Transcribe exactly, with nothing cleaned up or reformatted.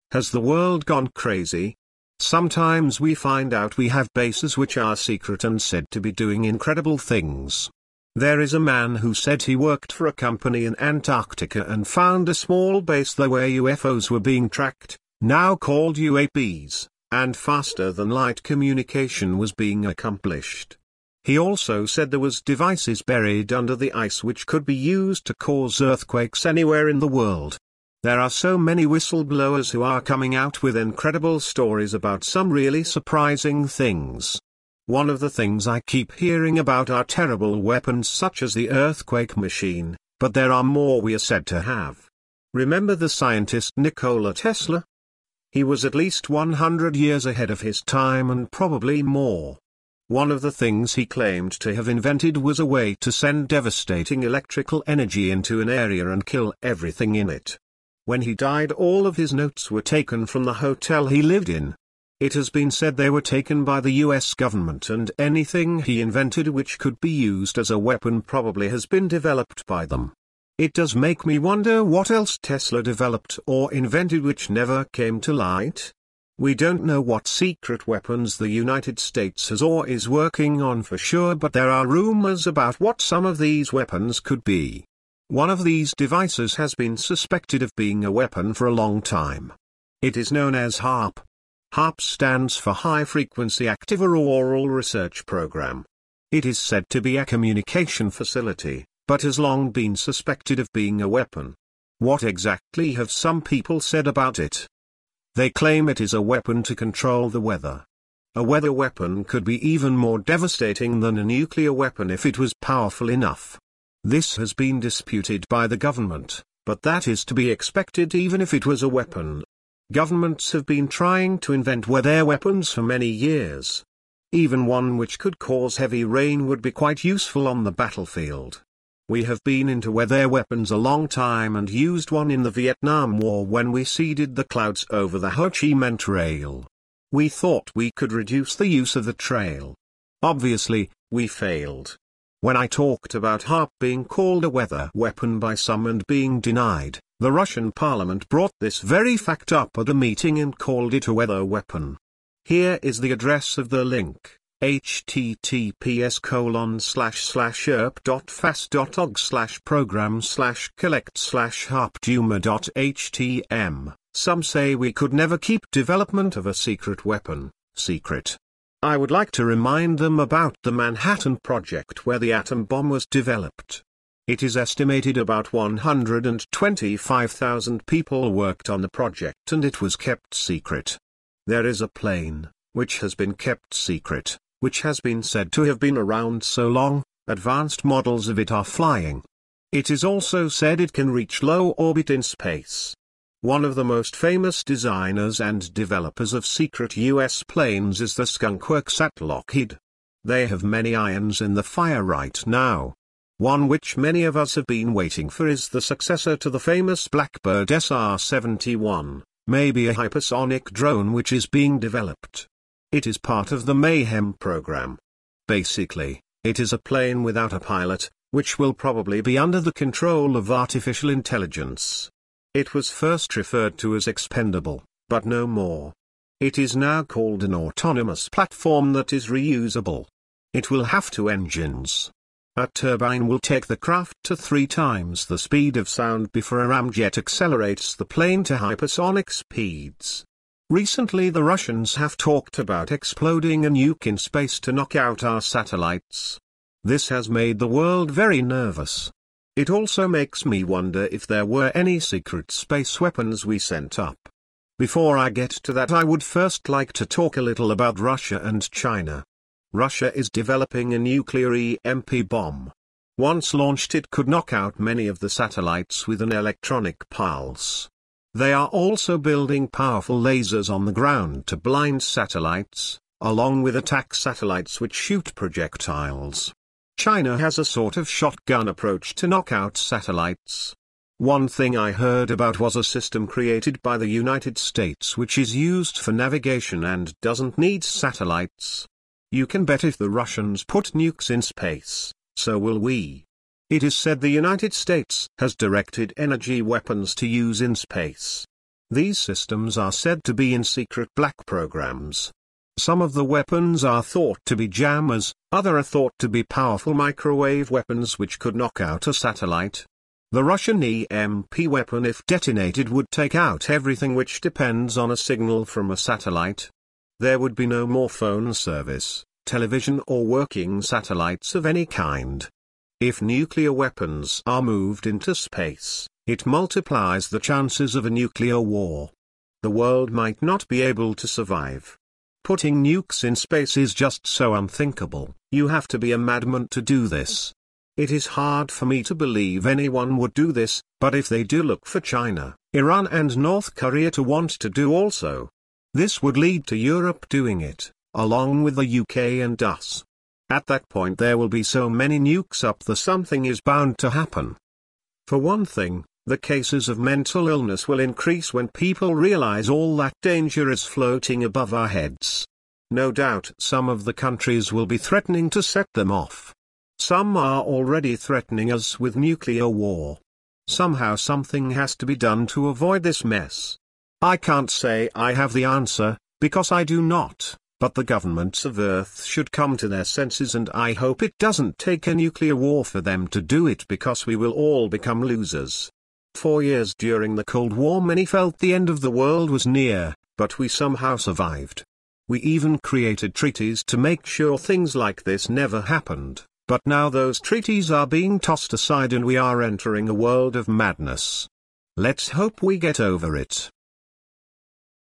Has the world gone crazy? Sometimes we find out we have bases which are secret and said to be doing incredible things. There is a man who said he worked for a company in Antarctica and found a small base there where U F Os were being tracked, now called U A Ps, and faster than light communication was being accomplished. He also said there was devices buried under the ice which could be used to cause earthquakes anywhere in the world. There are so many whistleblowers who are coming out with incredible stories about some really surprising things. One of the things I keep hearing about are terrible weapons such as the earthquake machine, but there are more we are said to have. Remember the scientist Nikola Tesla? He was at least one hundred years ahead of his time and probably more. One of the things he claimed to have invented was a way to send devastating electrical energy into an area and kill everything in it. When he died, all of his notes were taken from the hotel he lived in. It has been said they were taken by the U S government, and anything he invented which could be used as a weapon probably has been developed by them. It does make me wonder what else Tesla developed or invented which never came to light. We don't know what secret weapons the United States has or is working on for sure, but there are rumors about what some of these weapons could be. One of these devices has been suspected of being a weapon for a long time. It is known as HAARP. HAARP stands for High Frequency Active Auroral Research Program. It is said to be a communication facility, but has long been suspected of being a weapon. What exactly have some people said about it? They claim it is a weapon to control the weather. A weather weapon could be even more devastating than a nuclear weapon if it was powerful enough. This has been disputed by the government, but that is to be expected even if it was a weapon. Governments have been trying to invent weather weapons for many years. Even one which could cause heavy rain would be quite useful on the battlefield. We have been into weather weapons a long time and used one in the Vietnam War when we seeded the clouds over the Ho Chi Minh Trail. We thought we could reduce the use of the trail. Obviously, we failed. When I talked about HAARP being called a weather weapon by some and being denied, the Russian parliament brought this very fact up at a meeting and called it a weather weapon. Here is the address of the link: https colon slash slash erp.fas.org slash program slash collect slash harpduma.htm. Some say we could never keep development of a secret weapon secret. I would like to remind them about the Manhattan Project where the atom bomb was developed. It is estimated about one hundred twenty-five thousand people worked on the project and it was kept secret. There is a plane, which has been kept secret, which has been said to have been around so long, advanced models of it are flying. It is also said it can reach low orbit in space. One of the most famous designers and developers of secret U S planes is the Skunk Works at Lockheed. They have many irons in the fire right now. One which many of us have been waiting for is the successor to the famous Blackbird S R seventy-one, maybe a hypersonic drone which is being developed. It is part of the Mayhem program. Basically, it is a plane without a pilot, which will probably be under the control of artificial intelligence. It was first referred to as expendable, but no more. It is now called an autonomous platform that is reusable. It will have two engines. A turbine will take the craft to three times the speed of sound before a ramjet accelerates the plane to hypersonic speeds. Recently the Russians have talked about exploding a nuke in space to knock out our satellites. This has made the world very nervous. It also makes me wonder if there were any secret space weapons we sent up. Before I get to that, I would first like to talk a little about Russia and China. Russia is developing a nuclear E M P bomb. Once launched, it could knock out many of the satellites with an electronic pulse. They are also building powerful lasers on the ground to blind satellites, along with attack satellites which shoot projectiles. China has a sort of shotgun approach to knock out satellites. One thing I heard about was a system created by the United States which is used for navigation and doesn't need satellites. You can bet if the Russians put nukes in space, so will we. It is said the United States has directed energy weapons to use in space. These systems are said to be in secret black programs. Some of the weapons are thought to be jammers, others are thought to be powerful microwave weapons which could knock out a satellite. The Russian E M P weapon, if detonated, would take out everything which depends on a signal from a satellite. There would be no more phone service, television or working satellites of any kind. If nuclear weapons are moved into space, it multiplies the chances of a nuclear war. The world might not be able to survive. Putting nukes in space is just so unthinkable. You have to be a madman to do this. It is hard for me to believe anyone would do this, but if they do, look for China, Iran and North Korea to want to do also. This would lead to Europe doing it, along with the U K and us. At that point there will be so many nukes up there, something is bound to happen. For one thing, the cases of mental illness will increase when people realize all that danger is floating above our heads. No doubt some of the countries will be threatening to set them off. Some are already threatening us with nuclear war. Somehow something has to be done to avoid this mess. I can't say I have the answer, because I do not, but the governments of Earth should come to their senses, and I hope it doesn't take a nuclear war for them to do it, because we will all become losers. For years during the Cold War many felt the end of the world was near, but we somehow survived. We even created treaties to make sure things like this never happened. But now those treaties are being tossed aside and we are entering a world of madness. Let's hope we get over it.